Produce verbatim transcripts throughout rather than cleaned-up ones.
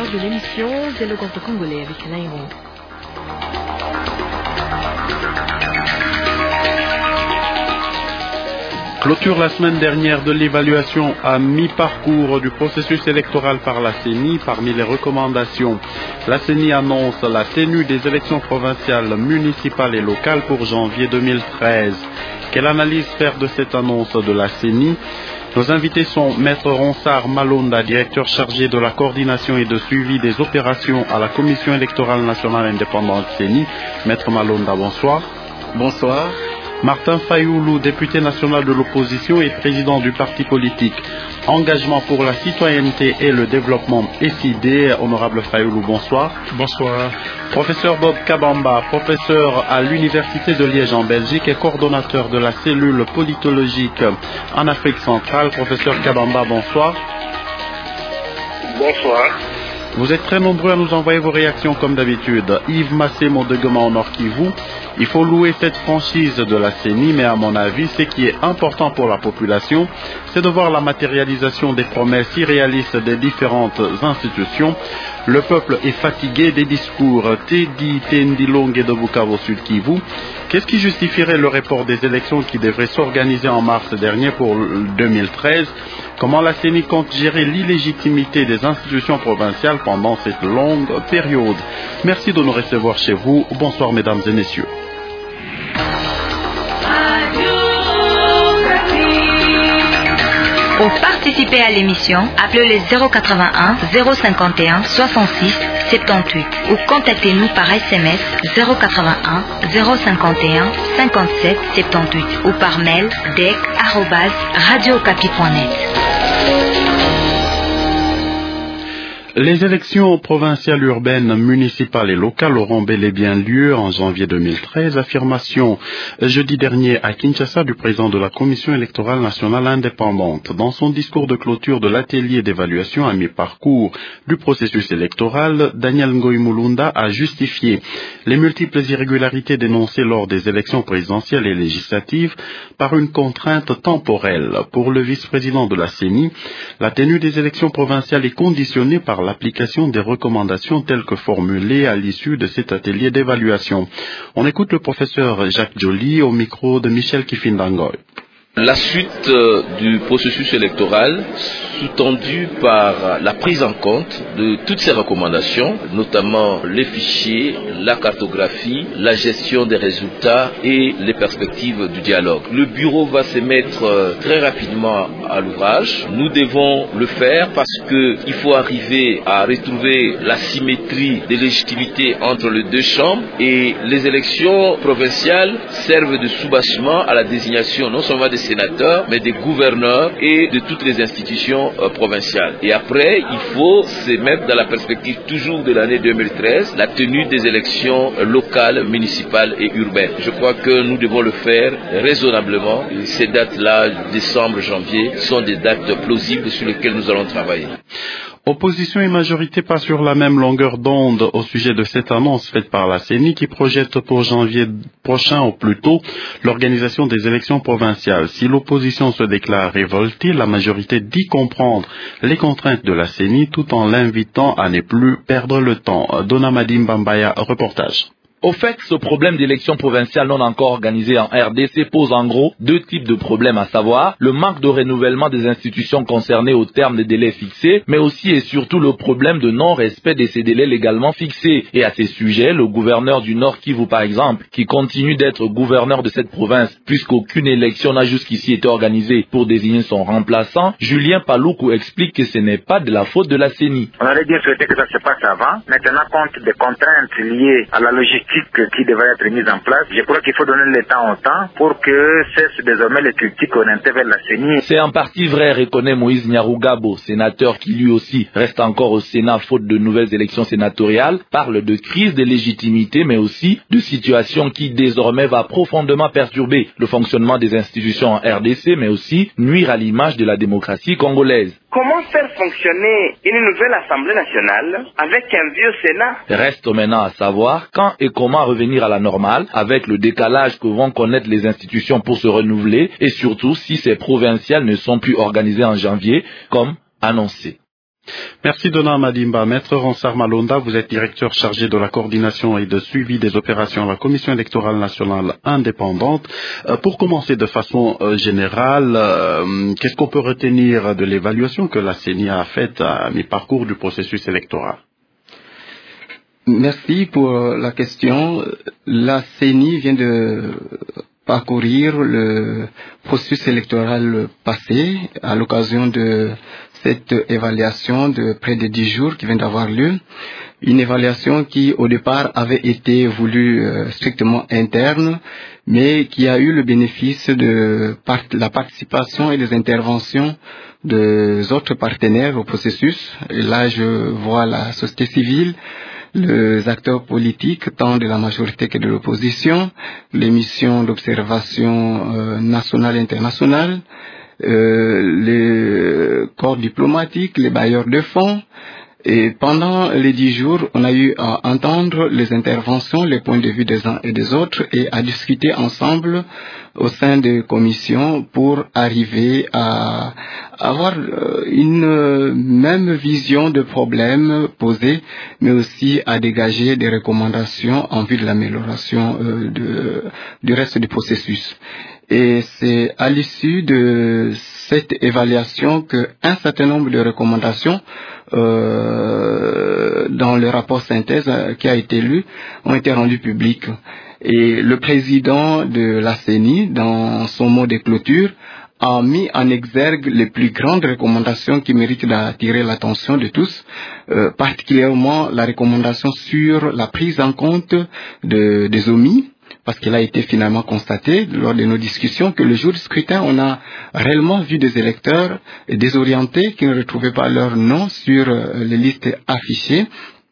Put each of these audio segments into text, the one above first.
de l'émission Dialogue entre Congolais avec Alain Héron. Clôture la semaine dernière de l'évaluation à mi-parcours du processus électoral par la C E N I. Parmi les recommandations, la C E N I annonce la tenue des élections provinciales, municipales et locales pour janvier deux mille treize. Quelle analyse faire de cette annonce de la C E N I? Nos invités sont Maître Ronsard Malonda, directeur chargé de la coordination et de suivi des opérations à la Commission électorale nationale indépendante C E N I. Maître Malonda, bonsoir. Bonsoir. Martin Fayoulou, député national de l'opposition et président du parti politique Engagement pour la citoyenneté et le développement S I D. Honorable Fayoulou, bonsoir. Bonsoir. Professeur Bob Kabamba, professeur à l'Université de Liège en Belgique et coordonnateur de la cellule politologique en Afrique centrale. Professeur Kabamba, bonsoir. Bonsoir. Vous êtes très nombreux à nous envoyer vos réactions comme d'habitude. Yves Massemo de Goma au Nord Kivu. Il faut louer cette franchise de la C E N I, mais à mon avis, ce qui est important pour la population, c'est de voir la matérialisation des promesses irréalistes des différentes institutions. Le peuple est fatigué des discours Tedi, Tendilong et de Bukavu Sud Kivu. Qu'est-ce qui justifierait le report des élections qui devraient s'organiser en mars dernier pour deux mille treize? Comment la C E N I compte gérer l'illégitimité des institutions provinciales pendant cette longue période? Merci de nous recevoir chez vous. Bonsoir mesdames et messieurs. Pour participer à l'émission, appelez le zéro quatre-vingt-un zéro cinquante et un soixante-six soixante-dix-huit ou contactez-nous par S M S zéro quatre-vingt-un zéro cinquante et un cinquante-sept soixante-dix-huit ou par mail dec arobase radiocapi point net. Les élections provinciales, urbaines, municipales et locales auront bel et bien lieu en janvier deux mille treize. Affirmation jeudi dernier à Kinshasa du président de la Commission électorale nationale indépendante. Dans son discours de clôture de l'atelier d'évaluation à mi-parcours du processus électoral, Daniel Ngoï Mulunda a justifié les multiples irrégularités dénoncées lors des élections présidentielles et législatives par une contrainte temporelle. Pour le vice-président de la C E N I, la tenue des élections provinciales est conditionnée par l'application des recommandations telles que formulées à l'issue de cet atelier d'évaluation. On écoute le professeur Jacques Joly au micro de Michel Kifindangoy. La suite du processus électoral, sous-tendue par la prise en compte de toutes ces recommandations, notamment les fichiers, la cartographie, la gestion des résultats et les perspectives du dialogue. Le bureau va se mettre très rapidement à l'ouvrage. Nous devons le faire parce qu'il faut arriver à retrouver la symétrie de légitimité entre les deux chambres, et les élections provinciales servent de soubassement à la désignation non seulement des sénateurs, mais des gouverneurs et de toutes les institutions euh, provinciales. Et après, il faut se mettre dans la perspective toujours de l'année deux mille treize, la tenue des élections locales, municipales et urbaines. Je crois que nous devons le faire raisonnablement. Et ces dates-là, décembre, janvier, sont des dates plausibles sur lesquelles nous allons travailler. Opposition et majorité pas sur la même longueur d'onde au sujet de cette annonce faite par la C E N I qui projette pour janvier prochain au plus tôt l'organisation des élections provinciales. Si l'opposition se déclare révoltée, la majorité dit comprendre les contraintes de la C E N I tout en l'invitant à ne plus perdre le temps. Dona Madim Bambaya, reportage. Au fait, ce problème d'élection provinciale non encore organisée en R D C pose en gros deux types de problèmes, à savoir le manque de renouvellement des institutions concernées au terme des délais fixés, mais aussi et surtout le problème de non-respect de ces délais légalement fixés. Et à ces sujets, le gouverneur du Nord Kivu par exemple, qui continue d'être gouverneur de cette province puisqu'aucune élection n'a jusqu'ici été organisée pour désigner son remplaçant, Julien Paloukou explique que ce n'est pas de la faute de la C E N I. On aurait bien souhaité que ça se passe avant, mais tenant compte des contraintes liées à la logistique qui devrait être mise en place, je crois qu'il faut donner le temps au temps pour que cessent désormais les critiques orientées vers la C E N I. C'est en partie vrai, reconnaît Moïse Nyarugabo, sénateur qui lui aussi reste encore au Sénat faute de nouvelles élections sénatoriales, parle de crise de légitimité mais aussi de situation qui désormais va profondément perturber le fonctionnement des institutions en R D C mais aussi nuire à l'image de la démocratie congolaise. Comment faire fonctionner une nouvelle Assemblée nationale avec un vieux Sénat? Reste maintenant à savoir quand et comment revenir à la normale avec le décalage que vont connaître les institutions pour se renouveler et surtout si ces provinciales ne sont plus organisées en janvier comme annoncé. Merci Dona Madimba. Maître Ronsard Malonda, vous êtes directeur chargé de la coordination et de suivi des opérations à la Commission électorale nationale indépendante. Euh, pour commencer de façon euh, générale, euh, qu'est-ce qu'on peut retenir de l'évaluation que la C E N I a faite à mi-parcours du processus électoral? Merci pour la question. La C E N I vient de parcourir le processus électoral passé à l'occasion de cette évaluation de près de dix jours qui vient d'avoir lieu. Une évaluation qui, au départ, avait été voulue euh, strictement interne, mais qui a eu le bénéfice de part- la participation et des interventions des autres partenaires au processus. Et là, je vois la société civile, les acteurs politiques, tant de la majorité que de l'opposition, les missions d'observation euh, nationale et internationale, euh, les corps diplomatiques, les bailleurs de fonds. Et pendant les dix jours, on a eu à entendre les interventions, les points de vue des uns et des autres et à discuter ensemble au sein des commissions pour arriver à avoir une même vision de problèmes posés, mais aussi à dégager des recommandations en vue de l'amélioration euh, de, du reste du processus. Et c'est à l'issue de cette évaluation qu'un certain nombre de recommandations euh, dans le rapport synthèse qui a été lu ont été rendues publiques. Et le président de la C E N I, dans son mot de clôture, a mis en exergue les plus grandes recommandations qui méritent d'attirer l'attention de tous, euh, particulièrement la recommandation sur la prise en compte de, des omis, parce qu'il a été finalement constaté lors de nos discussions que le jour du scrutin, on a réellement vu des électeurs désorientés qui ne retrouvaient pas leur nom sur les listes affichées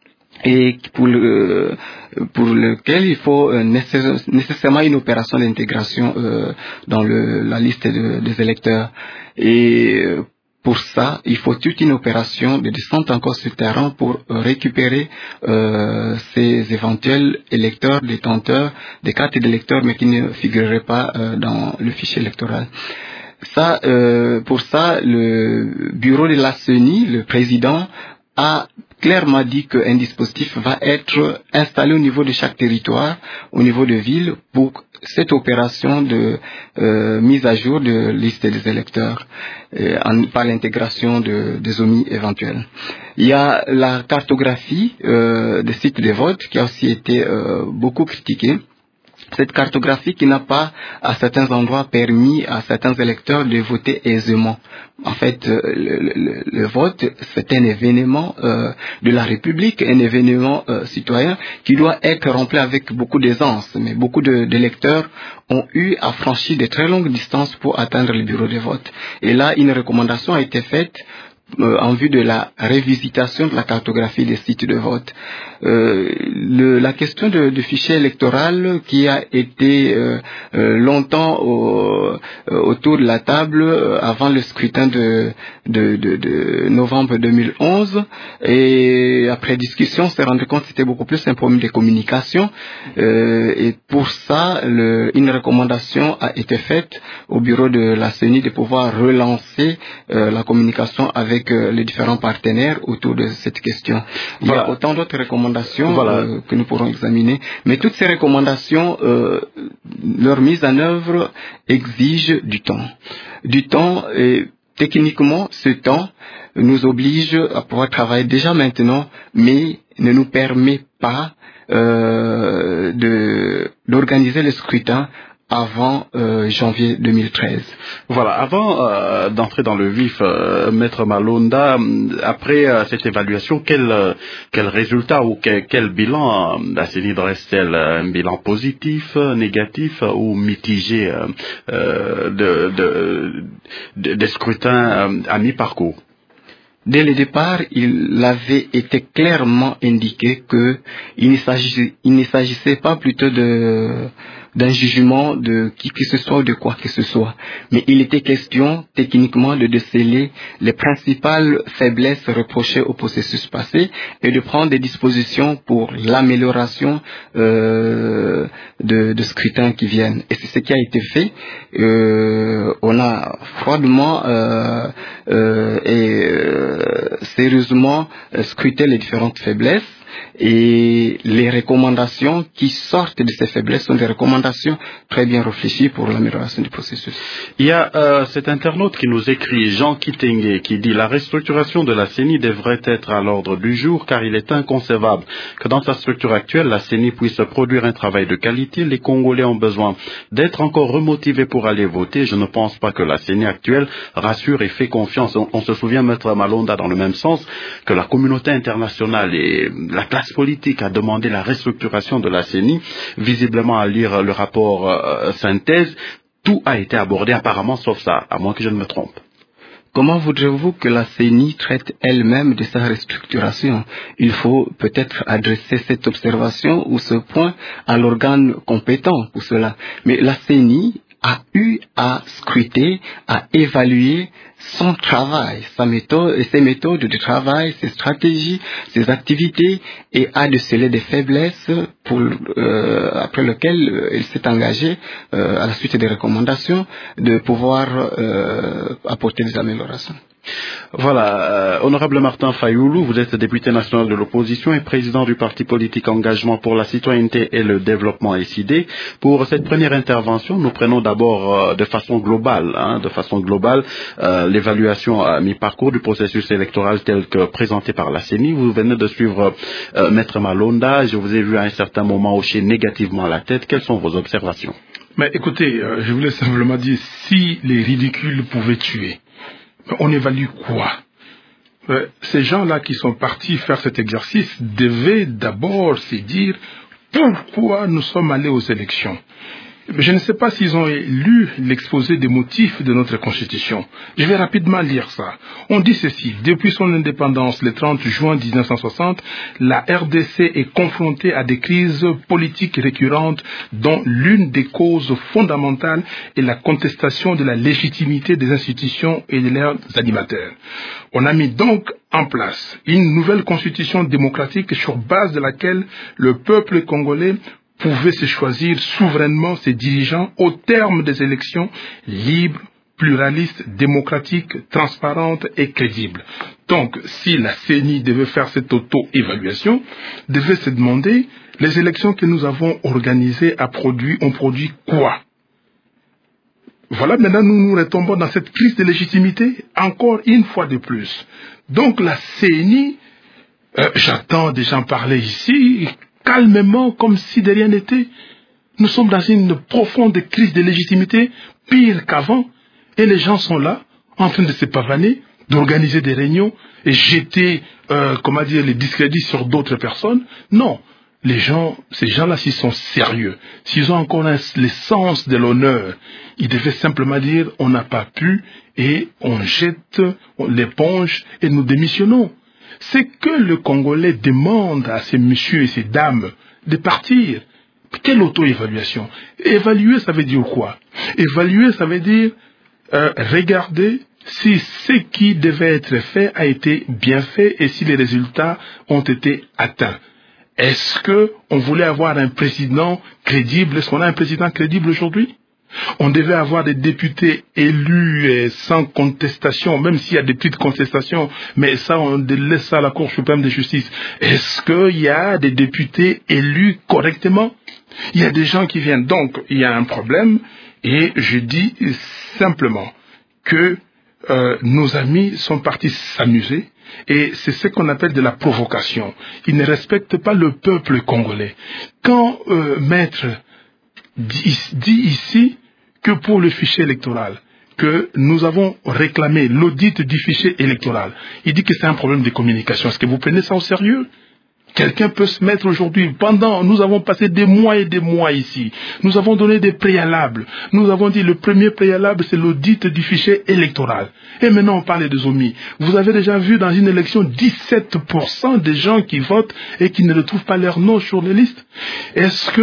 et pour, le, pour lequel il faut nécessairement une opération d'intégration euh, dans le, la liste de, des électeurs. Et pour ça, il faut toute une opération de descente encore sur le terrain pour récupérer euh, ces éventuels électeurs, détenteurs des cartes d'électeurs, mais qui ne figureraient pas euh, dans le fichier électoral. Ça, euh, pour ça, le bureau de la C E N I, le président, a clairement dit qu'un dispositif va être installé au niveau de chaque territoire, au niveau de ville, pour cette opération de euh, mise à jour de liste des électeurs euh, en, par l'intégration de, des omis éventuels. Il y a la cartographie euh, des sites de vote qui a aussi été euh, beaucoup critiquée. Cette cartographie qui n'a pas, à certains endroits, permis à certains électeurs de voter aisément. En fait, le, le, le vote, c'est un événement euh, de la République, un événement euh, citoyen qui doit être rempli avec beaucoup d'aisance. Mais beaucoup de, d'électeurs ont eu à franchir de très longues distances pour atteindre le bureau de vote. Et là, une recommandation a été faite Euh, en vue de la révisitation de la cartographie des sites de vote. Euh, le, la question de, de fichier électoral qui a été euh, euh, longtemps au, euh, autour de la table euh, avant le scrutin de, de, de, de novembre deux mille onze, et après discussion, on s'est rendu compte que c'était beaucoup plus un problème de communication, euh, et pour ça, le, une recommandation a été faite au bureau de la C E N I de pouvoir relancer euh, la communication avec avec les différents partenaires autour de cette question. Il voilà. y a autant d'autres recommandations voilà. euh, que nous pourrons examiner, mais toutes ces recommandations, euh, leur mise en œuvre exige du temps. Du temps, et techniquement, ce temps nous oblige à pouvoir travailler déjà maintenant, mais ne nous permet pas euh, de, d'organiser le scrutin avant euh, janvier deux mille treize. Voilà, avant euh, d'entrer dans le vif, euh, Maître Malonda, après euh, cette évaluation, quel, euh, quel résultat ou quel, quel bilan euh, la C E N I dresse-t-elle? Un bilan positif, négatif ou mitigé euh, de, de, de, des scrutins euh, à mi-parcours? Dès le départ, il avait été clairement indiqué qu'il ne s'agissait, il ne s'agissait pas plutôt de d'un jugement de qui que ce soit ou de quoi que ce soit. Mais il était question techniquement de déceler les principales faiblesses reprochées au processus passé et de prendre des dispositions pour l'amélioration euh, de, de scrutins qui viennent. Et c'est ce qui a été fait. Euh, on a froidement euh, euh, et euh, sérieusement euh, scruté les différentes faiblesses. Et les recommandations qui sortent de ces faiblesses sont des recommandations très bien réfléchies pour l'amélioration du processus. Il y a euh, cet internaute qui nous écrit, Jean Kitenge, qui dit « La restructuration de la C E N I devrait être à l'ordre du jour car il est inconcevable que dans sa structure actuelle, la C E N I puisse produire un travail de qualité. Les Congolais ont besoin d'être encore remotivés pour aller voter. Je ne pense pas que la C E N I actuelle rassure et fait confiance. » On, on se souvient, Maître Malonda, dans le même sens, que la communauté internationale et la classe politique a demandé la restructuration de la C E N I. Visiblement, à lire le rapport euh, synthèse, tout a été abordé apparemment sauf ça, à moins que je ne me trompe. Comment voudrez-vous que la C E N I traite elle-même de sa restructuration? Il faut peut-être adresser cette observation ou ce point à l'organe compétent pour cela. Mais la C E N I a eu à scruter, à évaluer son travail, sa méthode, ses méthodes de travail, ses stratégies, ses activités, et a décelé des faiblesses pour, euh, après lesquelles euh, il s'est engagé, euh, à la suite des recommandations, de pouvoir euh, apporter des améliorations. Voilà, euh, honorable Martin Fayoulou, vous êtes député national de l'opposition et président du parti politique Engagement pour la citoyenneté et le développement S I D. Pour cette première intervention, nous prenons d'abord euh, de façon globale, hein, de façon globale, euh, l'évaluation à mi-parcours du processus électoral tel que présenté par la C E N I. Vous venez de suivre euh, Maître Malonda, je vous ai vu à un certain moment hocher négativement la tête. Quelles sont vos observations? Mais écoutez, euh, je voulais simplement dire, si les ridicules pouvaient tuer, on évalue quoi? euh, Ces gens-là qui sont partis faire cet exercice devaient d'abord se dire pourquoi nous sommes allés aux élections. Je ne sais pas s'ils ont lu l'exposé des motifs de notre Constitution. Je vais rapidement lire ça. On dit ceci: depuis son indépendance, le trente juin mille neuf cent soixante, la R D C est confrontée à des crises politiques récurrentes dont l'une des causes fondamentales est la contestation de la légitimité des institutions et de leurs animateurs. On a mis donc en place une nouvelle constitution démocratique sur base de laquelle le peuple congolais pouvait se choisir souverainement ses dirigeants au terme des élections libres, pluralistes, démocratiques, transparentes et crédibles. Donc, si la C E N I devait faire cette auto-évaluation, devait se demander, les élections que nous avons organisées a produit, ont produit quoi? Voilà, maintenant nous nous retombons dans cette crise de légitimité, encore une fois de plus. Donc la C E N I, euh, j'entends des gens parler ici, calmement, comme si de rien n'était. Nous sommes dans une profonde crise de légitimité, pire qu'avant, et les gens sont là, en train de se pavaner, d'organiser des réunions, et jeter, euh, comment dire, les discrédits sur d'autres personnes. Non, les gens, ces gens-là, s'ils sont sérieux, s'ils ont encore l'essence de l'honneur, ils devaient simplement dire, on n'a pas pu, et on jette l'éponge, et nous démissionnons. C'est que le Congolais demande à ces messieurs et ces dames de partir. Quelle auto-évaluation? Évaluer, ça veut dire quoi? Évaluer, ça veut dire euh, regarder si ce qui devait être fait a été bien fait et si les résultats ont été atteints. Est-ce qu'on voulait avoir un président crédible? Est-ce qu'on a un président crédible aujourd'hui? On devait avoir des députés élus sans contestation, même s'il y a des petites contestations, mais ça, on laisse ça à la Cour suprême de justice. Est-ce qu'il y a des députés élus correctement? Il y a des gens qui viennent. Donc, il y a un problème, et je dis simplement que euh, nos amis sont partis s'amuser, et c'est ce qu'on appelle de la provocation. Ils ne respectent pas le peuple congolais. Quand euh, Maître dit, dit ici que pour le fichier électoral, que nous avons réclamé l'audit du fichier électoral, il dit que c'est un problème de communication. Est-ce que vous prenez ça au sérieux? Quelqu'un peut se mettre aujourd'hui, pendant, nous avons passé des mois et des mois ici, nous avons donné des préalables, nous avons dit le premier préalable c'est l'audit du fichier électoral, et maintenant on parle des O M I. Vous avez déjà vu dans une élection dix-sept pour cent des gens qui votent et qui ne retrouvent pas leur nom sur les listes. Est-ce que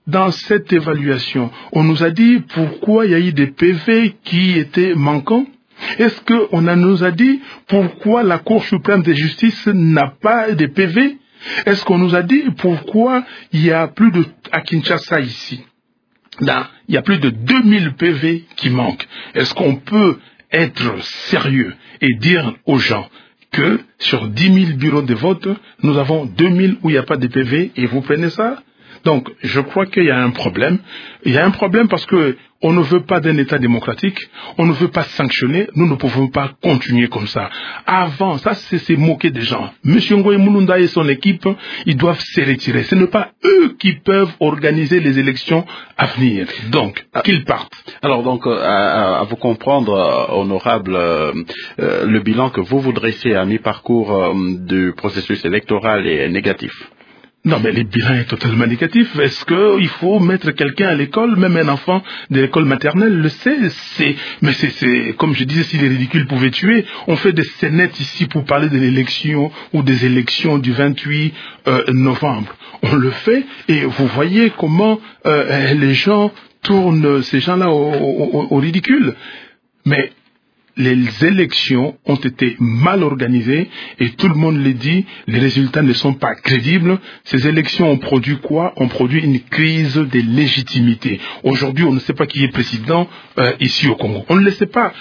dans cette évaluation, on nous a dit pourquoi il y a eu des P V qui étaient manquants? Est-ce qu'on nous a dit pourquoi la Cour suprême de justice n'a pas de P V? Est-ce qu'on nous a dit pourquoi il y a plus de, à Kinshasa ici, là, il y a plus de deux mille P V qui manquent? Est-ce qu'on peut être sérieux et dire aux gens que sur dix mille bureaux de vote, nous avons deux mille où il n'y a pas de P V et vous prenez ça? Donc, je crois qu'il y a un problème. Il y a un problème parce que on ne veut pas d'un État démocratique, on ne veut pas sanctionner, nous ne pouvons pas continuer comme ça. Avant, ça c'est se moquer des gens. Monsieur Ngoï Mulunda et son équipe, ils doivent se retirer. Ce n'est pas eux qui peuvent organiser les élections à venir. Donc, qu'ils partent. Alors donc, à, à vous comprendre, euh, honorable, euh, euh, le bilan que vous vous dressez à mi-parcours euh, du processus électoral est négatif. Non, mais le bilan est totalement négatif. Est-ce qu'il faut mettre quelqu'un à l'école, même un enfant de l'école maternelle le sait, c'est, mais c'est, c'est, comme je disais, si les ridicules pouvaient tuer, on fait des scénettes ici pour parler de l'élection ou des élections du vingt-huit euh, novembre. On le fait et vous voyez comment euh, les gens tournent ces gens-là au, au, au ridicule. Mais les élections ont été mal organisées et tout le monde le dit, les résultats ne sont pas crédibles. Ces élections ont produit quoi? Ont produit une crise de légitimité. Aujourd'hui, on ne sait pas qui est président euh, ici au Congo. On ne le sait pas.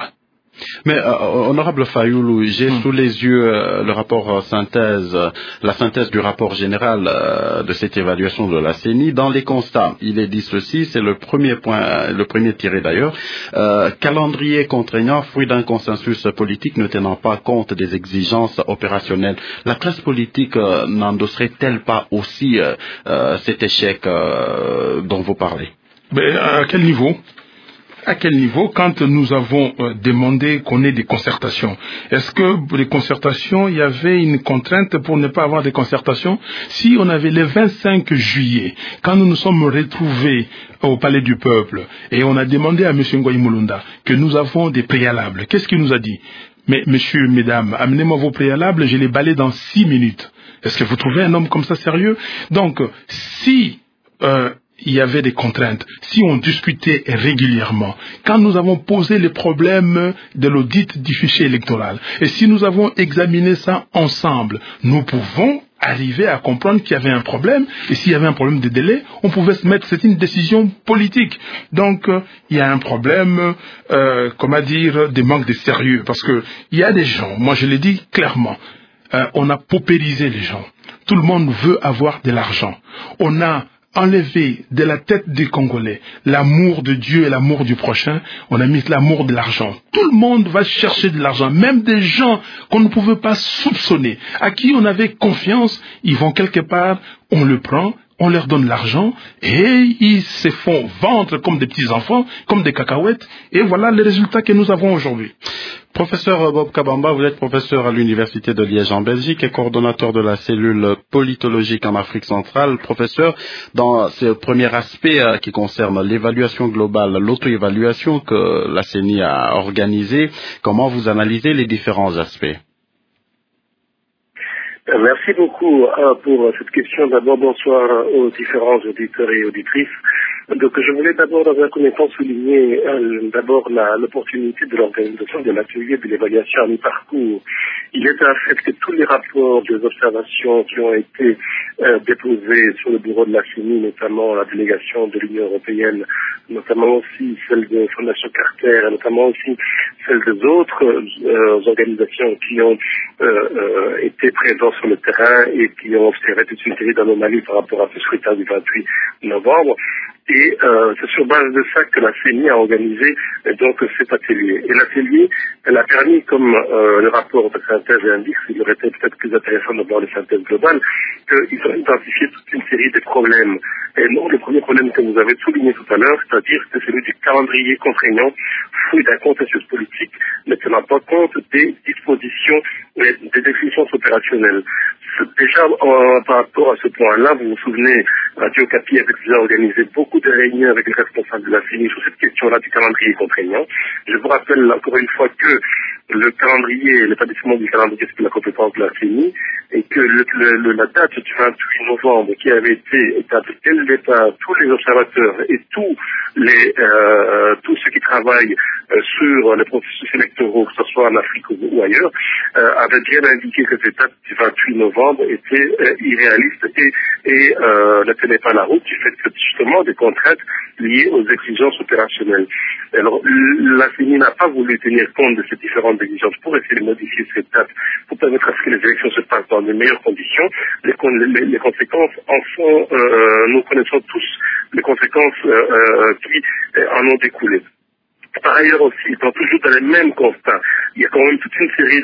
Mais euh, honorable Fayoulou, j'ai hum. sous les yeux euh, le rapport euh, synthèse, euh, la synthèse du rapport général euh, de cette évaluation de la C E N I. Dans les constats, il est dit ceci, c'est le premier point, le premier tiré d'ailleurs. Euh, calendrier contraignant, fruit d'un consensus politique ne tenant pas compte des exigences opérationnelles. La classe politique euh, n'endosserait-elle pas aussi euh, euh, cet échec euh, dont vous parlez? Mais à quel niveau? À quel niveau? Quand nous avons euh, demandé qu'on ait des concertations, est-ce que pour les concertations, il y avait une contrainte pour ne pas avoir des concertations? Si on avait le vingt-cinq juillet, quand nous nous sommes retrouvés au Palais du Peuple, et on a demandé à M. Ngoï Mulunda que nous avons des préalables, qu'est-ce qu'il nous a dit? Mais messieurs, mesdames, amenez-moi vos préalables, je les balaye dans six minutes. Est-ce que vous trouvez un homme comme ça sérieux? Donc, si... Euh, il y avait des contraintes, si on discutait régulièrement, quand nous avons posé les problèmes de l'audit du fichier électoral, et si nous avons examiné ça ensemble, nous pouvons arriver à comprendre qu'il y avait un problème, et s'il y avait un problème de délai, on pouvait se mettre, c'est une décision politique. Donc, euh, il y a un problème, euh, comment dire, de manque de sérieux, parce que il y a des gens, moi je l'ai dit clairement, euh, on a paupérisé les gens. Tout le monde veut avoir de l'argent. On a enlever de la tête des Congolais l'amour de Dieu et l'amour du prochain, on a mis l'amour de l'argent. Tout le monde va chercher de l'argent, même des gens qu'on ne pouvait pas soupçonner, à qui on avait confiance, ils vont quelque part, on le prend, on leur donne l'argent et ils se font vendre comme des petits-enfants, comme des cacahuètes, et voilà les résultats que nous avons aujourd'hui. Professeur Bob Kabamba, vous êtes professeur à l'Université de Liège en Belgique et coordonnateur de la cellule politologique en Afrique centrale. Professeur, dans ce premier aspect euh, qui concerne l'évaluation globale, l'auto-évaluation que la C E N I a organisée, comment vous analysez les différents aspects? Merci beaucoup euh, pour cette question. D'abord, bonsoir aux différents auditeurs et auditrices. Donc, je voulais d'abord, dans un premier temps, souligner euh, d'abord la, l'opportunité de l'organisation de l'atelier de l'évaluation à mi-parcours. Il est un fait que tous les rapports des observations qui ont été euh, déposés sur le bureau de la C E N I, notamment la délégation de l'Union européenne, notamment aussi celle de Fondation Carter, et notamment aussi celle des autres euh, organisations qui ont euh, euh, été présentes sur le terrain et qui ont observé toute une série d'anomalies par rapport à ce scrutin du vingt-huit novembre. Et euh, c'est sur base de ça que la C E N I a organisé euh, donc cet atelier. Et l'atelier, elle a permis, comme euh, le rapport de synthèse indique, il aurait été peut-être plus intéressant de voir les synthèses globales, qu'ils ont identifié toute une série de problèmes. Et non, le premier problème que vous avez souligné tout à l'heure, c'est-à-dire que c'est celui du calendrier contraignant, fruit d'un consensus politique, ne tenant pas compte des dispositions, des définitions opérationnelles. Déjà, euh, par rapport à ce point-là, vous vous souvenez, Radio Okapi avait déjà organisé beaucoup de réunions avec les responsables de la C E N I sur cette question-là du calendrier contraignant. Je vous rappelle encore une fois que le calendrier, l'établissement du calendrier, c'est la compétence de la C E N I, et que le, le, la date du vingt-huit novembre qui avait été établie dès le départ, tous les observateurs et tous les euh, tous ceux qui travaillent euh, sur les processus électoraux, que ce soit en Afrique ou, ou ailleurs, euh, avaient bien indiqué que cette date du vingt-huit novembre était euh, irréaliste et, et euh, ne tenait pas la route du fait que justement des contraintes liées aux exigences opérationnelles. Alors la C E N I n'a pas voulu tenir compte de ces différentes exigences pour essayer de modifier cette date pour permettre à ce que les élections se passent dans de meilleures conditions. Les, les, les conséquences en sont, euh, nous connaissons tous les conséquences euh, euh, qui euh, en ont découlé. Par ailleurs aussi, étant toujours dans les mêmes constats, il y a quand même toute une série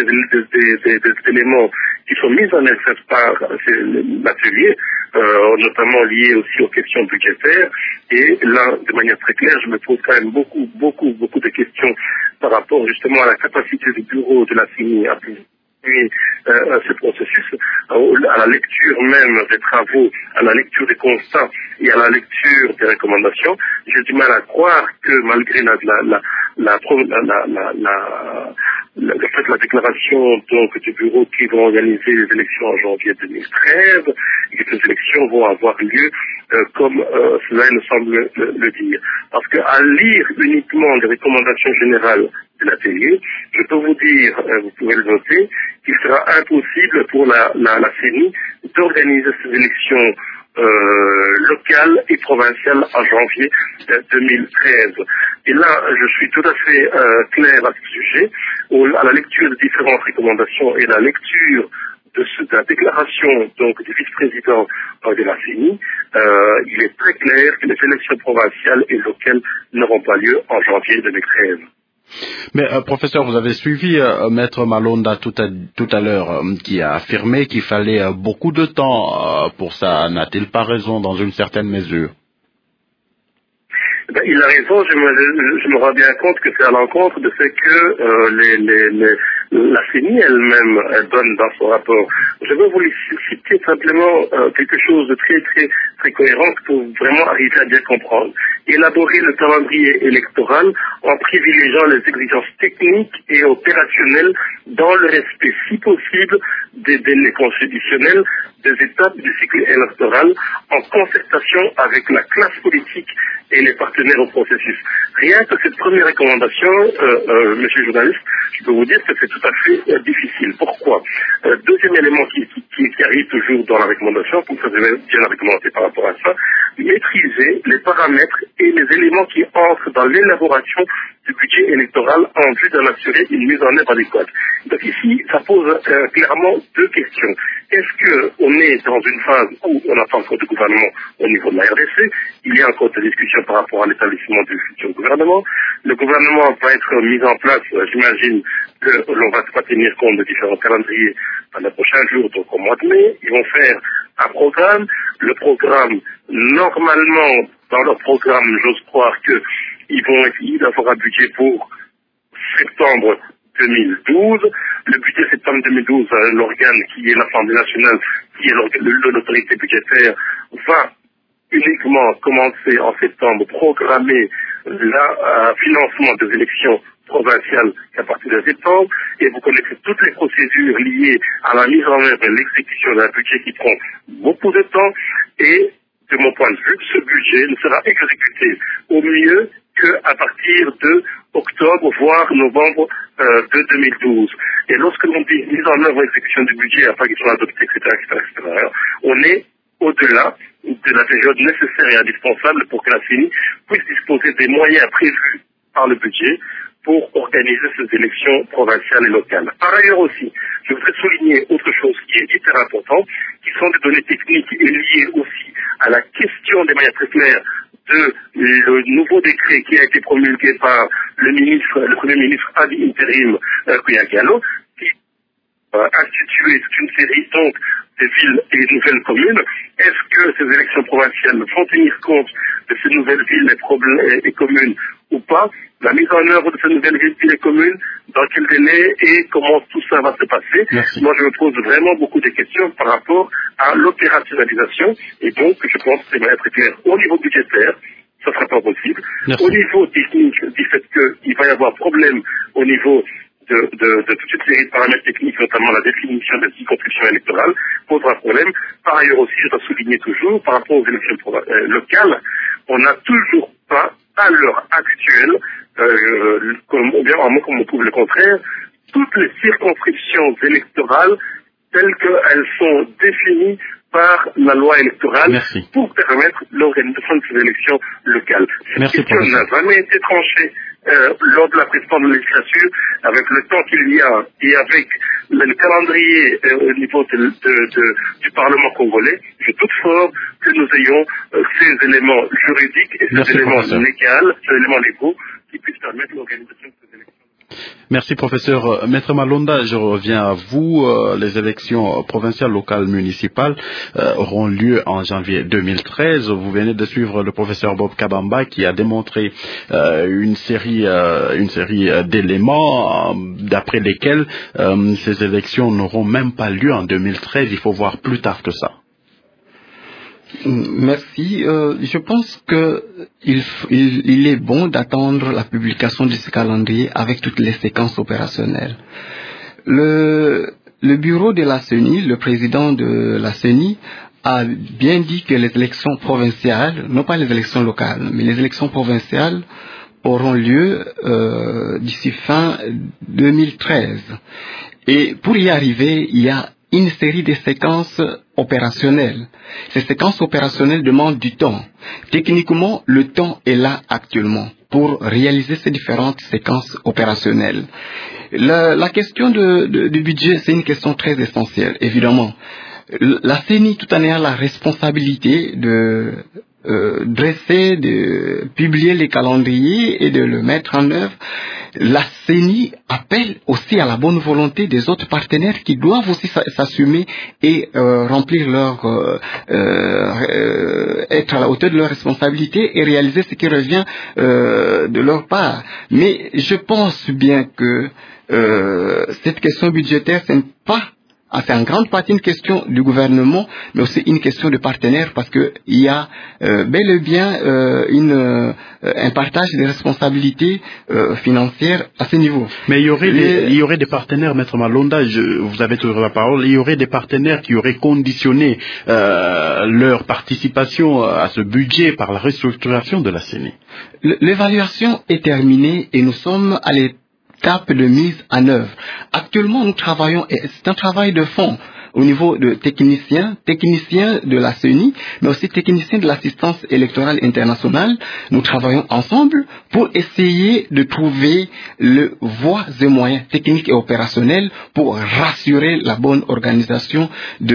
d'éléments qui sont mis en œuvre par l'atelier, euh, notamment liés aussi aux questions budgétaires. Et là, de manière très claire, je me pose quand même beaucoup, beaucoup, beaucoup de questions par rapport justement à la capacité du bureau de la C E N I à et euh, ce processus, euh, à la lecture même des travaux, à la lecture des constats et à la lecture des recommandations, j'ai du mal à croire que malgré la, la, la, la, la, la, la, la, la, le fait de la déclaration donc du bureau qui vont organiser les élections en janvier deux mille treize, et que ces élections vont avoir lieu euh, comme euh, cela nous semble le, le dire. Parce qu'à lire uniquement les recommandations générales de l'atelier, je peux vous dire, euh, vous pouvez le noter, qu'il sera impossible pour la, la, la C E N I d'organiser ces élections euh, locales et provinciales en janvier euh, deux mille treize. Et là, je suis tout à fait euh, clair à ce sujet, au, à la lecture de différentes recommandations et la lecture de, ce, de la déclaration donc du vice-président euh, de la C E N I, euh, il est très clair que les élections provinciales et locales n'auront pas lieu en janvier deux mille treize. Mais euh, professeur, vous avez suivi euh, Maître Malonda tout à, tout à l'heure, euh, qui a affirmé qu'il fallait euh, beaucoup de temps euh, pour ça. N'a-t-il pas raison dans une certaine mesure? Ben, il a raison, je me, je me rends bien compte que c'est à l'encontre de ce que euh, les, les, les, la C E N I elle-même elle donne dans son rapport. Je veux vous citer simplement euh, quelque chose de très très très cohérent pour vraiment arriver à bien comprendre. Élaborer le calendrier électoral en privilégiant les exigences techniques et opérationnelles dans le respect, si possible, des délais constitutionnels des étapes du cycle électoral en concertation avec la classe politique et les partenaires au processus. Rien que cette première recommandation, euh, euh, monsieur le journaliste, je peux vous dire que c'est tout à fait euh, difficile. Pourquoi? euh, Deuxième élément qui, qui, qui arrive toujours dans la recommandation, comme ça je vais bien argumenter par rapport à ça, maîtriser les paramètres et les éléments qui entrent dans l'élaboration du budget électoral en vue d'en assurer une mise en œuvre adéquate. Donc ici, ça pose euh, clairement deux questions. Est-ce qu'on est dans une phase où on n'a pas encore de gouvernement au niveau de la R D C? Il y a encore des discussions par rapport à l'établissement du futur gouvernement. Le gouvernement va être mis en place, euh, j'imagine que l'on va pas tenir compte de différents calendriers dans les prochains jours, donc au mois de mai. Ils vont faire un programme. Le programme, normalement, dans leur programme, j'ose croire qu'ils vont essayer d'avoir un budget pour septembre deux mille douze. Le budget septembre deux mille douze, l'organe qui est l'Assemblée nationale, qui est l'autorité budgétaire, va uniquement commencer en septembre, programmer le euh, financement des élections provinciales à partir de septembre, et vous connaissez toutes les procédures liées à la mise en œuvre et l'exécution d'un budget qui prend beaucoup de temps, et de mon point de vue, ce budget ne sera exécuté au mieux qu'à partir de octobre, voire novembre euh, de deux mille douze. Et lorsque l'on dit mise en œuvre et exécution du budget afin qu'il soit adopté, et cetera, et cetera, et cetera, on est au-delà de la période nécessaire et indispensable pour que la C E N I puisse disposer des moyens prévus par le budget pour organiser ces élections provinciales et locales. Par ailleurs aussi, je voudrais souligner autre chose qui est hyper important, qui sont des données techniques et liées aussi à la question des manières très claires de le nouveau décret qui a été promulgué par le ministre, le Premier ministre ad interim euh, Kouyagallo, qui a institué toute une série donc des villes et des nouvelles communes. Est-ce que ces élections provinciales vont tenir compte de ces nouvelles villes et, problèmes, et communes ou pas? La mise en œuvre de ces nouvelles villes et communes, dans quel délai et comment tout ça va se passer? Merci. Moi, je me pose vraiment beaucoup de questions par rapport à l'opérationnalisation, et donc je pense que c'est très clair au niveau budgétaire. Ça ne sera pas possible. Merci. Au niveau technique, du fait qu'il va y avoir problème au niveau de, de, de toute une série de paramètres techniques, notamment la définition des circonscriptions électorales, posera problème. Par ailleurs aussi, je dois souligner toujours, par rapport aux élections euh, locales, on n'a toujours pas, à l'heure actuelle, euh, comme, ou bien comme on prouve le contraire, toutes les circonscriptions électorales telles qu'elles sont définies par la loi électorale. Merci. Pour permettre l'organisation de ces élections locales. Cette Merci, question professeur. n'a jamais été tranchée euh, lors de la précédente législature, avec le temps qu'il y a et avec le, le calendrier euh, au niveau de, de, de, du Parlement congolais. Je doute fort que nous ayons euh, ces éléments juridiques et ces Merci, éléments professeur. légaux, ces éléments légaux qui puissent permettre l'organisation de ces élections. Merci, professeur. Maître Malonda, je reviens à vous. Euh, les élections provinciales, locales, municipales euh, auront lieu en janvier deux mille treize. Vous venez de suivre le professeur Bob Kabamba qui a démontré euh, une série, euh, une série d'éléments euh, d'après lesquels euh, ces élections n'auront même pas lieu en deux mille treize. Il faut voir plus tard que ça. Merci. Euh, je pense que il, il, il est bon d'attendre la publication de ce calendrier avec toutes les séquences opérationnelles. Le, le bureau de la C E N I, le président de la C E N I, a bien dit que les élections provinciales, non pas les élections locales, mais les élections provinciales auront lieu euh, d'ici fin deux mille treize. Et pour y arriver, il y a une série de séquences opérationnelles. Ces séquences opérationnelles demandent du temps. Techniquement, le temps est là actuellement pour réaliser ces différentes séquences opérationnelles. La, la question de, de, du budget, c'est une question très essentielle, évidemment. La C E N I, tout en ayant la responsabilité de euh, dresser, de publier les calendriers et de le mettre en œuvre, la C E N I appelle aussi à la bonne volonté des autres partenaires qui doivent aussi s'assumer et euh, remplir leur, euh, euh, être à la hauteur de leurs responsabilités et réaliser ce qui revient euh, de leur part. Mais je pense bien que euh, cette question budgétaire, ce n'est pas Ah, c'est en grande partie une question du gouvernement, mais aussi une question de partenaires, parce que il y a euh, bel et bien euh, une, euh, un partage des responsabilités euh, financières à ce niveau. Mais il y aurait, Les... des, il y aurait des partenaires, Maître Malonda, je, vous avez toujours la parole, il y aurait des partenaires qui auraient conditionné euh, leur participation à ce budget par la restructuration de la C E N I. L'évaluation est terminée et nous sommes à l'étape de mise en œuvre. Actuellement, nous travaillons, et c'est un travail de fond au niveau de techniciens, techniciens de la C E N I, mais aussi techniciens de l'assistance électorale internationale. Nous travaillons ensemble pour essayer de trouver les voies et moyens techniques et opérationnels pour rassurer la bonne organisation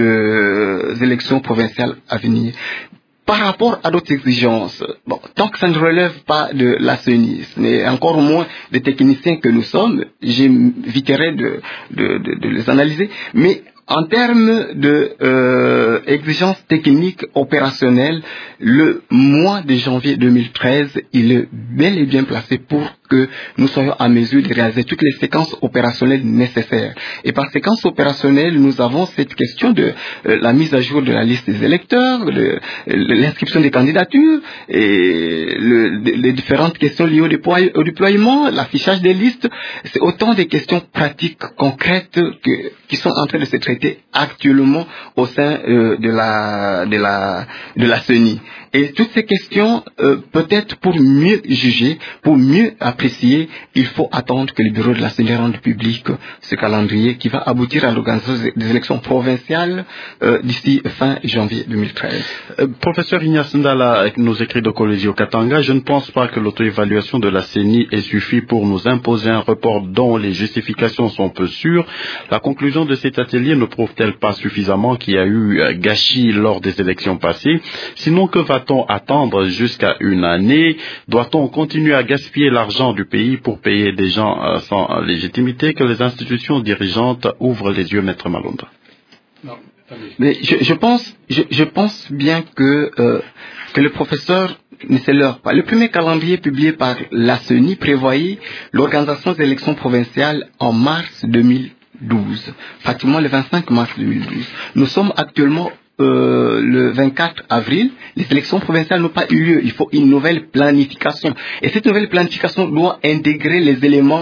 des élections provinciales à venir. Par rapport à d'autres exigences, bon, tant que ça ne relève pas de la C E N I, mais encore moins des techniciens que nous sommes, j'éviterai de, de, de, de les analyser, mais en termes de euh, exigences techniques opérationnelles, le mois de janvier deux mille treize, il est bel et bien placé pour que nous soyons en mesure de réaliser toutes les séquences opérationnelles nécessaires. Et par séquences opérationnelles, nous avons cette question de euh, la mise à jour de la liste des électeurs, de, de l'inscription des candidatures, et le, de, les différentes questions liées au, déploy, au déploiement, l'affichage des listes. C'est autant de questions pratiques, concrètes, que, qui sont en train de se traiter actuellement au sein euh, de la de la de la C E N I. Et toutes ces questions, euh, peut-être pour mieux juger, pour mieux apprécier, il faut attendre que le bureau de la C E N I rende public ce calendrier qui va aboutir à l'organisation des élections provinciales euh, d'ici fin janvier deux mille treize. Euh, professeur Ignace Ndala nous écrit de Colégio Katanga, je ne pense pas que l'auto-évaluation de la C E N I ait suffi pour nous imposer un report dont les justifications sont peu sûres. La conclusion de cet atelier ne prouve-t-elle pas suffisamment qu'il y a eu euh, gâchis lors des élections passées? Sinon, que va-t-on attendre jusqu'à une année? Doit-on continuer à gaspiller l'argent du pays pour payer des gens euh, sans légitimité? Que les institutions dirigeantes ouvrent les yeux, Maître Malonda. Non, mais je, je pense, je, je pense bien que euh, que le professeur ne se leurre pas. Le premier calendrier publié par la C E N I prévoyait l'organisation des élections provinciales en mars deux mille douze, pratiquement le vingt-cinq mars deux mille douze. Nous sommes actuellement euh, le vingt-quatre avril. Les élections provinciales n'ont pas eu lieu. Il faut une nouvelle planification. Et cette nouvelle planification doit intégrer les éléments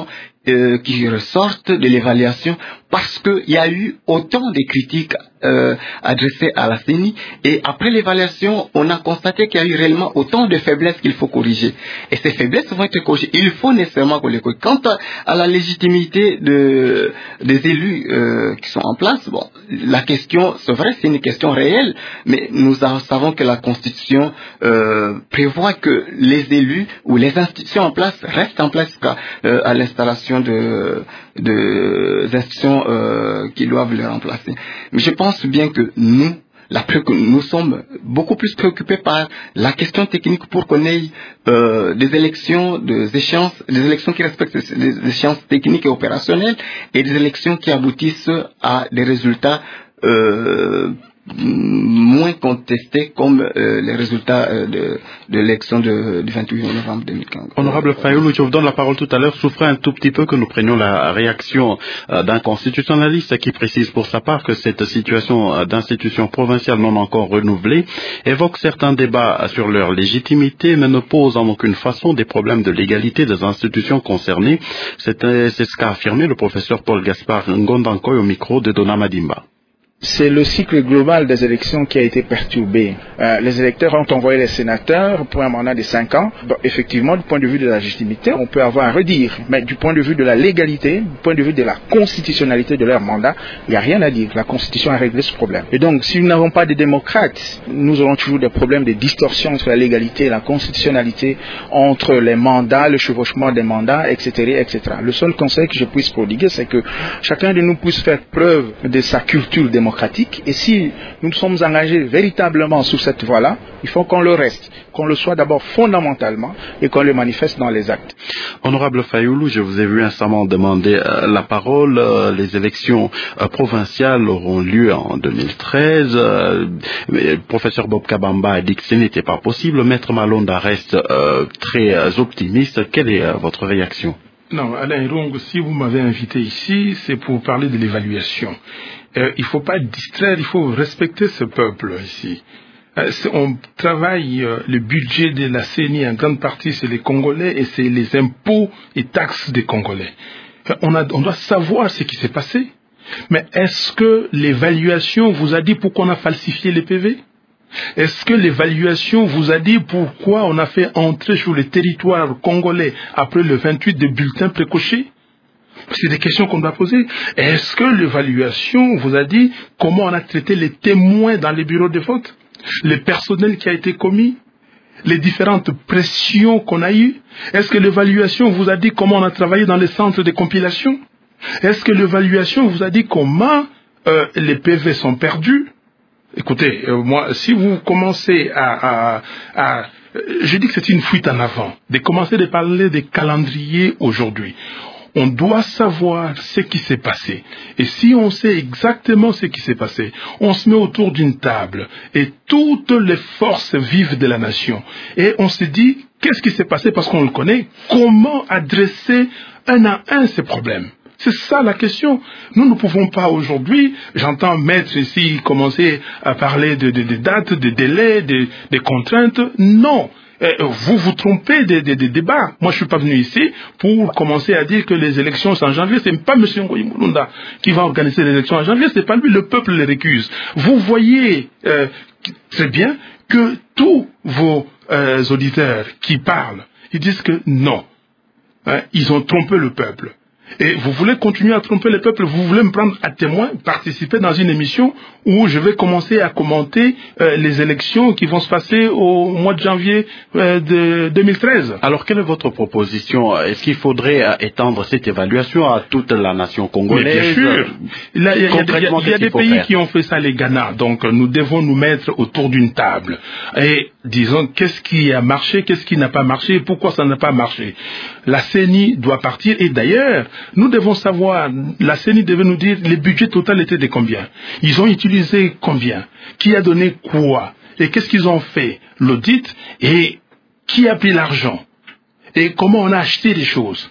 euh, qui ressortent de l'évaluation, parce qu'il y a eu autant de critiques euh, adressées à la C E N I, et après l'évaluation, on a constaté qu'il y a eu réellement autant de faiblesses qu'il faut corriger. Et ces faiblesses vont être corrigées. Il faut nécessairement qu'on les corrige. Quant à, à la légitimité de, des élus euh, qui sont en place, bon, la question, c'est vrai, c'est une question réelle, mais nous savons que la Constitution euh, prévoit que les élus ou les institutions en place restent en place à, euh, à l'installation de, de institutions euh, qui doivent les remplacer. Mais je pense bien que nous, la pré- nous sommes beaucoup plus préoccupés par la question technique pour qu'on ait euh, des élections, des échéances, des élections qui respectent les échéances techniques et opérationnelles, et des élections qui aboutissent à des résultats euh, moins contestés comme euh, les résultats euh, de, de l'élection de, du vingt-huit novembre deux mille quinze. Honorable Fayoulou, je vous donne la parole tout à l'heure. Souffrez un tout petit peu que nous prenions la réaction euh, d'un constitutionnaliste qui précise pour sa part que cette situation euh, d'institution provinciale non encore renouvelée évoque certains débats sur leur légitimité, mais ne pose en aucune façon des problèmes de légalité des institutions concernées. C'est, c'est ce qu'a affirmé le professeur Paul Gaspard Ngondankoy au micro de Dona Madimba. C'est le cycle global des élections qui a été perturbé. Euh, les électeurs ont envoyé les sénateurs pour un mandat de cinq ans. Bon, effectivement, du point de vue de la légitimité, on peut avoir à redire. Mais du point de vue de la légalité, du point de vue de la constitutionnalité de leur mandat, il n'y a rien à dire. La Constitution a réglé ce problème. Et donc, si nous n'avons pas de démocrates, nous aurons toujours des problèmes de distorsion entre la légalité et la constitutionnalité, entre les mandats, le chevauchement des mandats, et cetera, et cetera. Le seul conseil que je puisse prodiguer, c'est que chacun de nous puisse faire preuve de sa culture démocratique. Et si nous sommes engagés véritablement sur cette voie-là, il faut qu'on le reste, qu'on le soit d'abord fondamentalement et qu'on le manifeste dans les actes. Honorable Fayoulou, je vous ai vu instamment demander euh, la parole. Euh, les élections euh, provinciales auront lieu en deux mille treize. Euh, le professeur Bob Kabamba a dit que ce n'était pas possible. Maître Malonda reste euh, très euh, optimiste. Quelle est euh, votre réaction? Non, Alain Irung, si vous m'avez invité ici, c'est pour parler de l'évaluation. Euh, il ne faut pas distraire, il faut respecter ce peuple ici. Euh, on travaille, euh, le budget de la C E N I en grande partie c'est les Congolais et c'est les impôts et taxes des Congolais. Euh, on, a, on doit savoir ce qui s'est passé. Mais est-ce que l'évaluation vous a dit pourquoi on a falsifié les P V? Est-ce que l'évaluation vous a dit pourquoi on a fait entrer sur le territoire congolais après le vingt-huit des bulletins précochés? C'est des questions qu'on doit poser. Est-ce que l'évaluation vous a dit comment on a traité les témoins dans les bureaux de vote, le personnel qui a été commis, les différentes pressions qu'on a eues? Est-ce que l'évaluation vous a dit comment on a travaillé dans les centres de compilation? Est-ce que l'évaluation vous a dit comment euh, les P V sont perdus? Écoutez, euh, moi, si vous commencez à, à, à je dis que c'est une fuite en avant, de commencer à parler des calendriers aujourd'hui. On doit savoir ce qui s'est passé. Et si on sait exactement ce qui s'est passé, on se met autour d'une table et toutes les forces vives de la nation. Et on se dit, qu'est-ce qui s'est passé parce qu'on le connaît? Comment adresser un à un ces problèmes? C'est ça la question. Nous ne pouvons pas aujourd'hui, j'entends maître ici commencer à parler de, de, de dates, de délais, de, de contraintes. Non. Vous vous trompez des, des, des débats. Moi, je suis pas venu ici pour commencer à dire que les élections sont en janvier. C'est pas M. Ngoyi Mulunda qui va organiser les élections en janvier. C'est pas lui. Le peuple les récuse. Vous voyez euh, très bien que tous vos euh, auditeurs qui parlent, ils disent que non, hein, ils ont trompé le peuple. Et vous voulez continuer à tromper le peuple, vous voulez me prendre à témoin, participer dans une émission où je vais commencer à commenter euh, les élections qui vont se passer au mois de janvier euh, de deux mille treize. Alors, quelle est votre proposition? Est-ce qu'il faudrait euh, étendre cette évaluation à toute la nation congolaise? Mais bien sûr. Il y a, il y a, il y a, il y a des pays faire? qui ont fait ça, les Ghana. Donc, nous devons nous mettre autour d'une table. Et disons, qu'est-ce qui a marché, qu'est-ce qui n'a pas marché, pourquoi ça n'a pas marché. La C E N I doit partir. Et d'ailleurs, nous devons savoir, la C E N I devait nous dire le budget total était de combien. Ils ont utilisé combien, qui a donné quoi, et qu'est-ce qu'ils ont fait, l'audit, et qui a pris l'argent, et comment on a acheté les choses.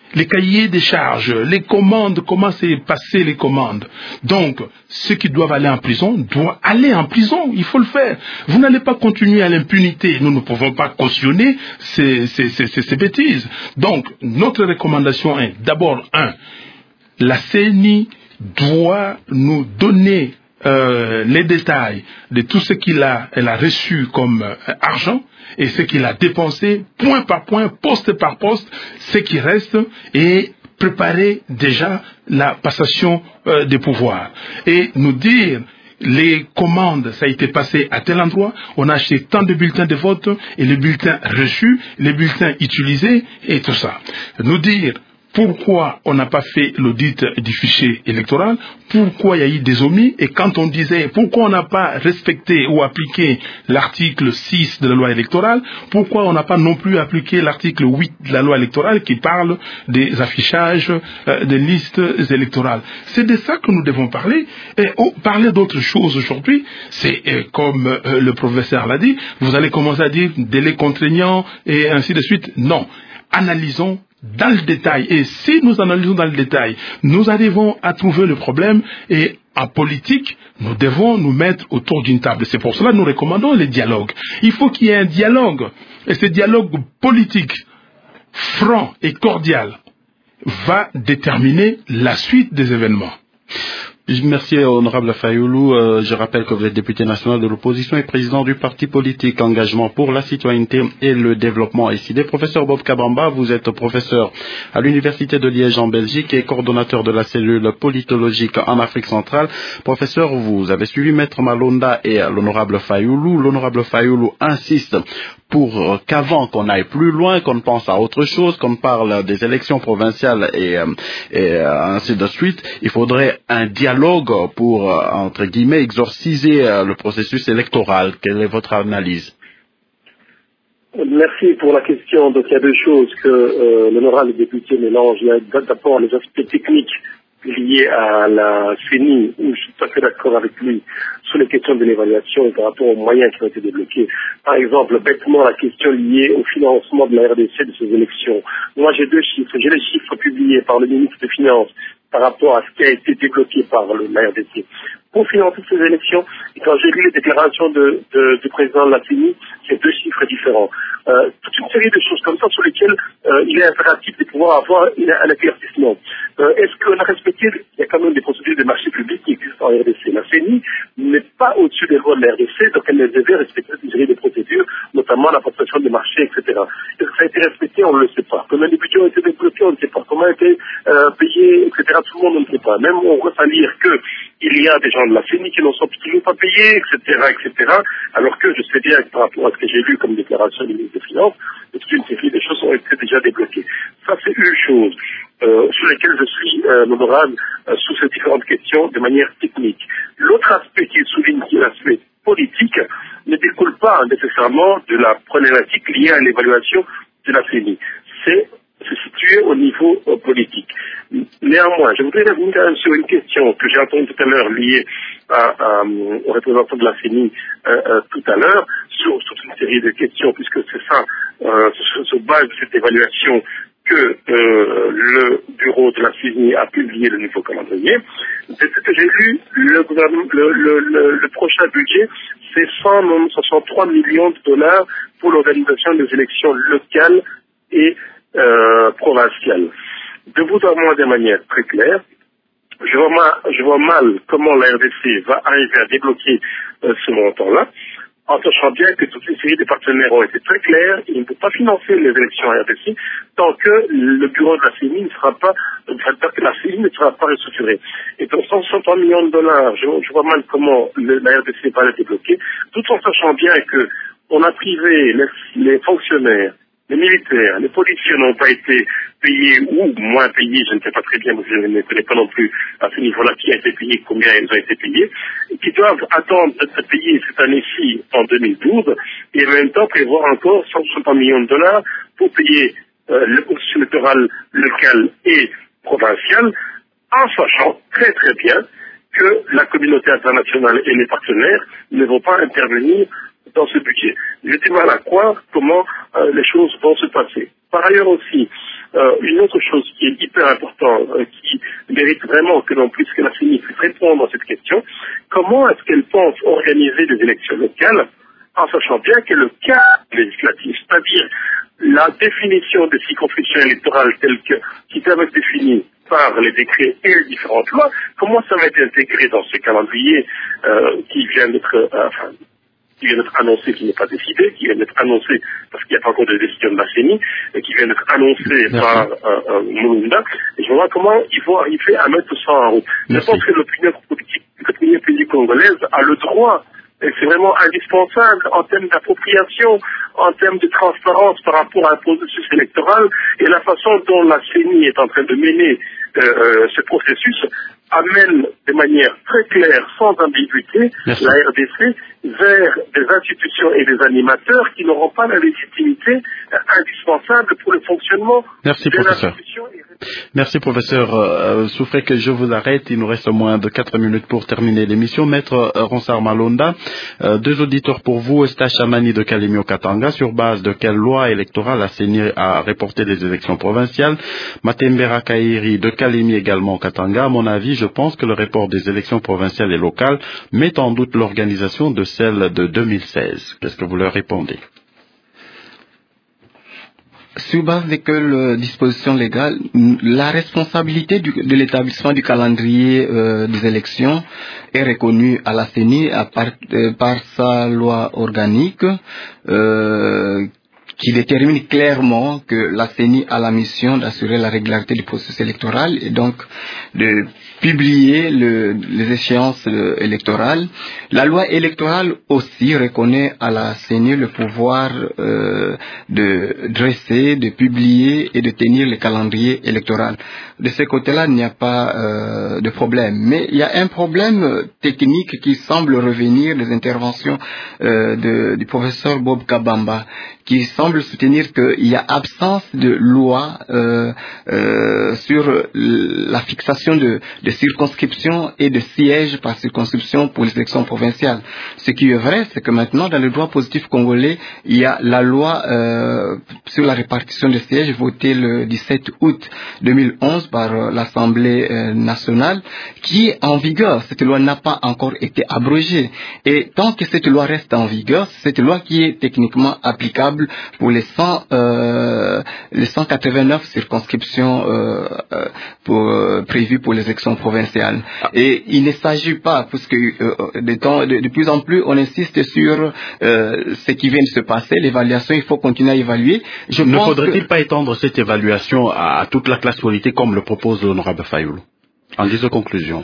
les cahiers des charges, les commandes, comment c'est passé les commandes. Donc, ceux qui doivent aller en prison doivent aller en prison, il faut le faire. Vous n'allez pas continuer à l'impunité, nous ne pouvons pas cautionner ces, ces, ces, ces, ces bêtises. Donc, notre recommandation est d'abord, un, la C E N I doit nous donner euh, les détails de tout ce qu'il a, elle a reçu comme euh, argent, et ce qu'il a dépensé, point par point, poste par poste, ce qui reste, et préparer déjà la passation euh, des pouvoirs. Et nous dire, les commandes, ça a été passé à tel endroit, on a acheté tant de bulletins de vote, et les bulletins reçus, les bulletins utilisés, et tout ça. Nous dire, pourquoi on n'a pas fait l'audit du fichier électoral, pourquoi il y a eu des omis, et quand on disait pourquoi on n'a pas respecté ou appliqué l'article six de la loi électorale, pourquoi on n'a pas non plus appliqué l'article huit de la loi électorale qui parle des affichages euh, des listes électorales. C'est de ça que nous devons parler. Et oh, parler d'autres choses aujourd'hui, c'est euh, comme euh, le professeur l'a dit, vous allez commencer à dire délai contraignant et ainsi de suite. Non, analysons dans le détail. Et si nous analysons dans le détail, nous arrivons à trouver le problème, et en politique, nous devons nous mettre autour d'une table. C'est pour cela que nous recommandons les dialogues. Il faut qu'il y ait un dialogue. Et ce dialogue politique, franc et cordial, va déterminer la suite des événements. Merci, honorable Fayoulou. Euh, je rappelle que vous êtes député national de l'opposition et président du parti politique Engagement pour la citoyenneté et le développement S I D. Professeur Bob Kabamba, vous êtes professeur à l'université de Liège en Belgique et coordonnateur de la cellule politologique en Afrique centrale. Professeur, vous avez suivi Maître Malonda et l'honorable Fayoulou. L'honorable Fayoulou insiste pour qu'avant qu'on aille plus loin, qu'on pense à autre chose, qu'on parle des élections provinciales et, et ainsi de suite, il faudrait un dialogue pour, entre guillemets, exorciser le processus électoral. Quelle est votre analyse? Merci pour la question. Donc il y a deux choses que euh, l'honorable député mélange. Il y a d'abord les aspects techniques liés à la C E N I, où je suis tout à fait d'accord avec lui sur les questions de l'évaluation et par rapport aux moyens qui ont été débloqués. Par exemple, bêtement, la question liée au financement de la R D C de ces élections. Moi, j'ai deux chiffres. J'ai les chiffres publiés par le ministre des Finances par rapport à ce qui a été débloqué par le, la R D C pour financer ces élections. Et quand j'ai lu les déclarations de, de, du président de la C E N I, c'est deux chiffres différents. Euh, toute une série de choses comme ça sur lesquelles euh, il est impératif de pouvoir avoir une, un éclaircissement. Euh, est-ce qu'on a respecté, il y a quand même des procédures de marché public qui existent en R D C. La C E N I n'est pas au-dessus des lois de la R D C, donc elle devait respecter une série de procédures, notamment la passation des marchés, et cetera. Est-ce que ça a été respecté? On ne le sait pas. Combien de budgets ont été débloqués? On ne sait pas. Comment a été euh, payé, et cetera. Tout le monde ne le sait pas. Même on va lire qu'il y a des gens de la C E N I qui n'en sont toujours pas payés, et cetera, et cetera. Alors que je sais bien que par rapport à ce que j'ai lu comme déclaration du ministre des Finances, toute une série de choses ont été déjà débloquées. Ça, c'est une chose euh, sur laquelle je suis euh, honorable euh, sous ces différentes questions de manière technique. L'autre aspect qu'il souligne, qui est l'aspect politique, ne découle pas nécessairement de la problématique liée à l'évaluation de la C E N I. C'est se situer au niveau euh, politique. Néanmoins, je voudrais revenir sur une question que j'ai entendue tout à l'heure liée à, à, aux représentants de la C E N I euh, euh, tout à l'heure, sur toute une série de questions, puisque c'est ça, euh, sur, sur base de cette évaluation que euh, le bureau de la C E N I a publié le nouveau calendrier. C'est ce que j'ai lu, le, le, le, le, le prochain budget, c'est cent soixante-trois millions de dollars pour l'organisation des élections locales et Euh, provinciale. De vous à moi de manière très claire, je vois mal, je vois mal comment la R D C va arriver à débloquer euh, ce montant-là, en sachant bien que toute une série de partenaires ont été très clairs, ils ne peuvent pas financer les élections à R D C tant que le bureau de la C E N I ne sera pas, tant que la C E N I ne sera pas restructurée. Et donc cent soixante-trois millions de dollars, je, je vois mal comment le, la R D C va les débloquer, tout en sachant bien que on a privé les, les fonctionnaires, les militaires, les policiers n'ont pas été payés ou moins payés, je ne sais pas très bien, parce que je ne connais pas non plus à ce niveau-là qui a été payé, combien ils ont été payés, qui doivent attendre d'être payés cette année-ci en deux mille douze, et en même temps prévoir encore cent soixante millions de dollars pour payer euh, le processus électoral local et provincial, en sachant très très bien que la communauté internationale et les partenaires ne vont pas intervenir dans ce budget. J'ai du mal à croire comment euh, les choses vont se passer. Par ailleurs aussi, euh, une autre chose qui est hyper importante, euh, qui mérite vraiment que l'on puisse, que la C E N I puisse répondre à cette question, comment est-ce qu'elle pense organiser des élections locales en sachant bien que le cas législatif, c'est-à-dire la définition des circonscriptions électorales telles que, qui doivent être définies par les décrets et les différentes lois, comment ça va être intégré dans ce calendrier euh, qui vient d'être euh, enfin, qui vient d'être annoncé, qui n'est pas décidé, qui vient d'être annoncé parce qu'il n'y a pas encore de décision de la C E N I, et qui vient d'être annoncé Merci. par euh, euh, Mulunda. Et je vois comment il faut, il fait à mettre tout ça en route. Merci. Je pense que l'opinion politique, l'opinion politique congolaise a le droit, et c'est vraiment indispensable en termes d'appropriation, en termes de transparence par rapport à un processus électoral, et la façon dont la C E N I est en train de mener euh, ce processus amène de manière très claire, sans ambiguïté, Merci. la R D C vers des institutions et des animateurs qui n'auront pas la légitimité euh, indispensable pour le fonctionnement Merci, de professeur. l'institution. Merci, professeur euh, Souffré, que je vous arrête. Il nous reste moins de quatre minutes pour terminer l'émission. Maître euh, Ronsard Malonda, euh, deux auditeurs pour vous. Eustache Amani de Kalemie Katanga. Sur base de quelle loi électorale la C E N I a reporté des élections provinciales? Matembera Kairi de Kalemie également Katanga. À mon avis, je pense que le report des élections provinciales et locales met en doute l'organisation de celle de deux mille seize. Qu'est-ce que vous leur répondez? Sur base de quelles dispositions légales, la responsabilité du, de l'établissement du calendrier euh, des élections est reconnue à la C E N I à part, euh, par sa loi organique euh, qui détermine clairement que la C E N I a la mission d'assurer la régularité du processus électoral et donc de publier le, les échéances euh, électorales. La loi électorale aussi reconnaît à la C E N I le pouvoir euh, de dresser, de publier et de tenir le calendrier électoral. De ce côté-là, il n'y a pas euh, de problème. Mais il y a un problème technique qui semble revenir des interventions euh, de, du professeur Bob Kabamba, qui semble soutenir qu'il y a absence de loi euh, euh, sur la fixation de, de circonscriptions et de sièges par circonscription pour les élections provinciales. Ce qui est vrai, c'est que maintenant, dans le droit positif congolais, il y a la loi euh, sur la répartition des sièges votée le dix-sept août deux mille onze par euh, l'Assemblée euh, nationale, qui est en vigueur. Cette loi n'a pas encore été abrogée. Et tant que cette loi reste en vigueur, c'est cette loi qui est techniquement applicable pour les cent, euh, les cent quatre-vingt-neuf circonscriptions euh, euh, pour, euh, prévues pour les élections provinciales. Et il ne s'agit pas, parce que euh, de, temps, de, de plus en plus on insiste sur euh, ce qui vient de se passer, l'évaluation, il faut continuer à évaluer. Je ne faudrait-il que... pas étendre cette évaluation à, à toute la classe politique comme le propose l'honorable Fayoulou? En guise de conclusion.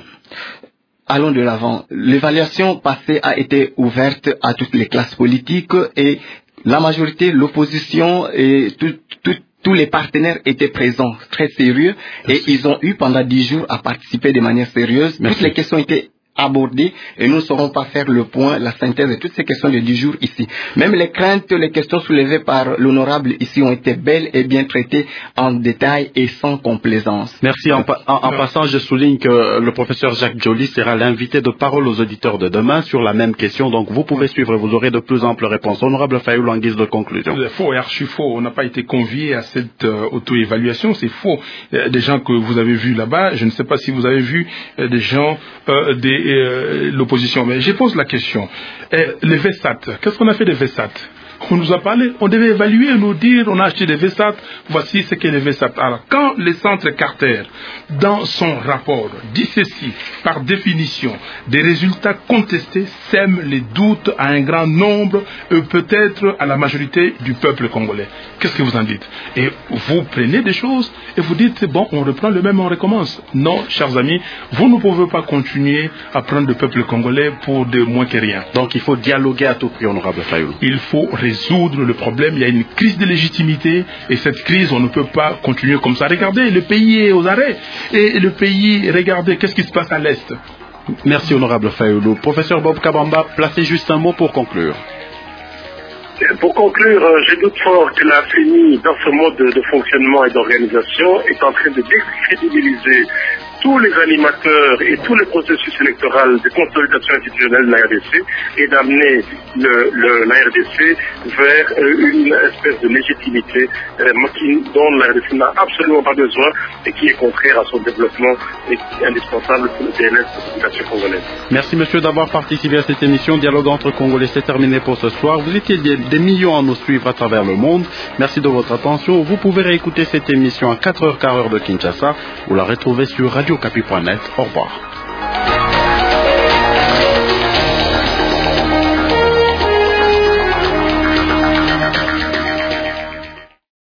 Allons de l'avant. L'évaluation passée a été ouverte à toutes les classes politiques et la majorité, l'opposition et tout, tout, tous les partenaires étaient présents, très sérieux, Merci. Et ils ont eu pendant dix jours à participer de manière sérieuse. Merci. Toutes les questions étaient abordées et nous ne saurons pas faire le point, la synthèse de toutes ces questions de dix jours ici. Même les craintes, les questions soulevées par l'honorable ici ont été belles et bien traitées en détail et sans complaisance. Merci. En, pa en, en passant, je souligne que le professeur Jacques Joly sera l'invité de parole aux auditeurs de demain sur la même question. Donc vous pouvez suivre, vous aurez de plus amples réponses. Honorable Fayoulou, en guise de conclusion. C'est faux et archi faux. On n'a pas été convié à cette euh, auto-évaluation. C'est faux. Euh, des gens que vous avez vus là-bas, je ne sais pas si vous avez vu euh, des gens euh, des Euh, l'opposition. Mais je pose la question. Eh, les V S A T, qu'est-ce qu'on a fait des V S A T? On nous a parlé, on devait évaluer, nous dire, on a acheté des V S A T, voici ce qu'est les V S A T. Alors, quand le centre Carter, dans son rapport, dit ceci, par définition, des résultats contestés sèment les doutes à un grand nombre, et peut-être à la majorité du peuple congolais. Qu'est-ce que vous en dites? Et vous prenez des choses et vous dites, bon, on reprend le même, on recommence. Non, chers amis, vous ne pouvez pas continuer à prendre le peuple congolais pour de moins que rien. Donc, il faut dialoguer à tout prix, honorable Fayoulou. Il faut résoudre le problème. Il y a une crise de légitimité et cette crise, on ne peut pas continuer comme ça. Regardez, le pays est aux arrêts et le pays, regardez, qu'est-ce qui se passe à l'Est. Merci, honorable Fayoulou. Professeur Bob Kabamba, placez juste un mot pour conclure. Pour conclure, je doute fort que la C E N I, dans ce mode de, de fonctionnement et d'organisation, est en train de décrédibiliser tous les animateurs et tous les processus électoraux de consolidation institutionnelle de la R D C et d'amener le, le, la R D C vers euh, une espèce de légitimité euh, qui, dont la R D C n'a absolument pas besoin et qui est contraire à son développement et indispensable pour le D N S de la population congolaise. Merci monsieur d'avoir participé à cette émission. Dialogue entre Congolais, c'est terminé pour ce soir. Vous étiez des, des millions à nous suivre à travers le monde. Merci de votre attention. Vous pouvez réécouter cette émission à quatre heures quinze heure de Kinshasa ou la retrouver sur radio capi point net. Au revoir.